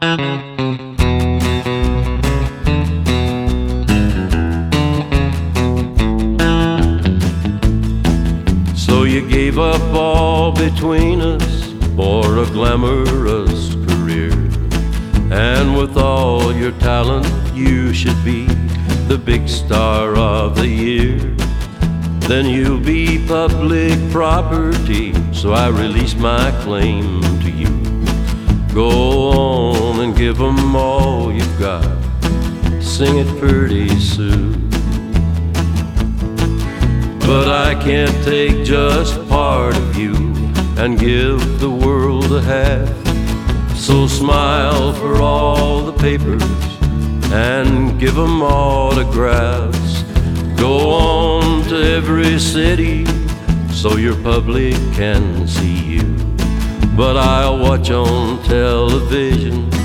So you gave up all between us for a glamorous career, and with all your talent you should be the big star of the year. Then you'll be public property, so I release my claim to you. Go on and give 'em all you've got, sing it pretty soon. But I can't take just part of you and give the world a half. So smile for all the papers and give 'em autographs. Go on to every city so your public can see you. But I'll watch on television